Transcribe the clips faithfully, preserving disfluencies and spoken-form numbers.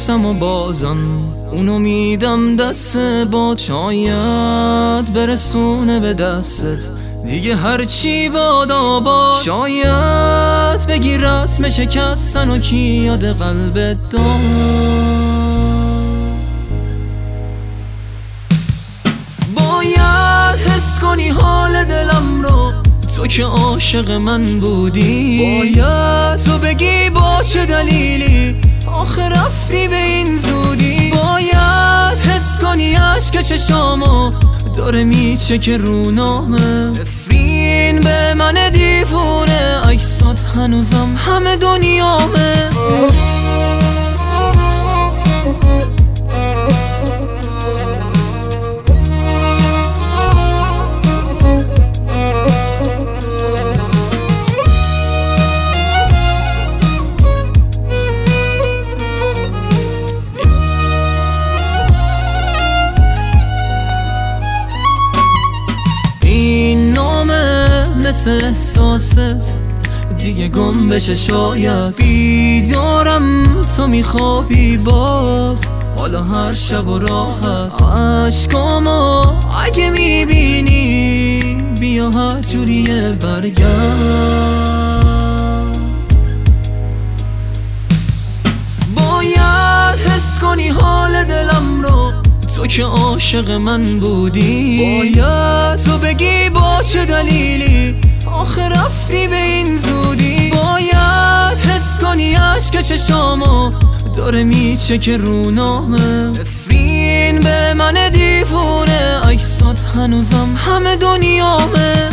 میپرسم و بازم اونو میدم دست باد، شاید برسونه به دستت دیگه هرچی باد آباد. شاید بگی رسم شکستن و کی یاد قلبت داد. باید حس کنی حال دلم رو، تو که عاشق من بودی. باید تو بگی با چه دلیلی آخه رفتی به این زودی. باید حس کنی عشق چشامو داره میچکه رو نامه. نفرین به من دیوونه، عکسات هنوزم همه دنیامه. مثل احساست دیگه گم بشه، شاید بیدارم تو میخوابی باز. حالا هر شب و راحت عشقامو اگه میبینی بیا هر جوریه برگرد. باید حس کنی حال دلم رو، تو که عاشق من بودی. باید تو بگی با چه دلیلی آخه رفتی به این زودی. باید حس کنی عشق چشامو داره میچکه رو نامه. نفرین به من دیوونه، عکسات هنوزم همه دنیامه.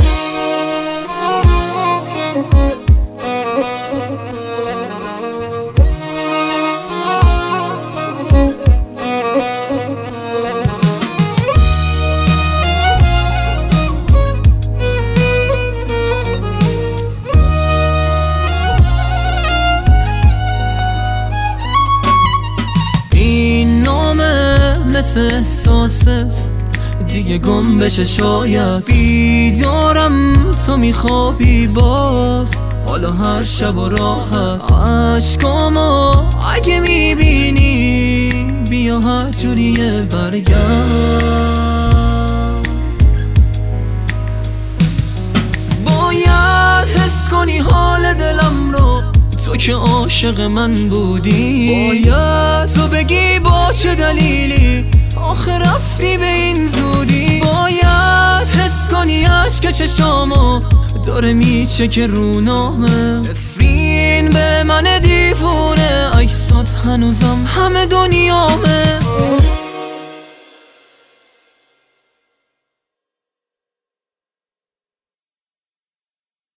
مثل احساست دیگه گم بشه، شاید بیدارم تو میخوابی باز. حالا هر شب و راحت عشقامو اگه میبینی بیا هر جوریه برگرد. باید حس کنی حال دلم رو، تو که عاشق من بودی. باید تو بگی با چه دلیلی آخه رفتی به این زودی. باید حس کنی عشق چشامو داره میچکه رو نامه. نفرین به من دیوونه، عکسات هنوزم همه دنیامه.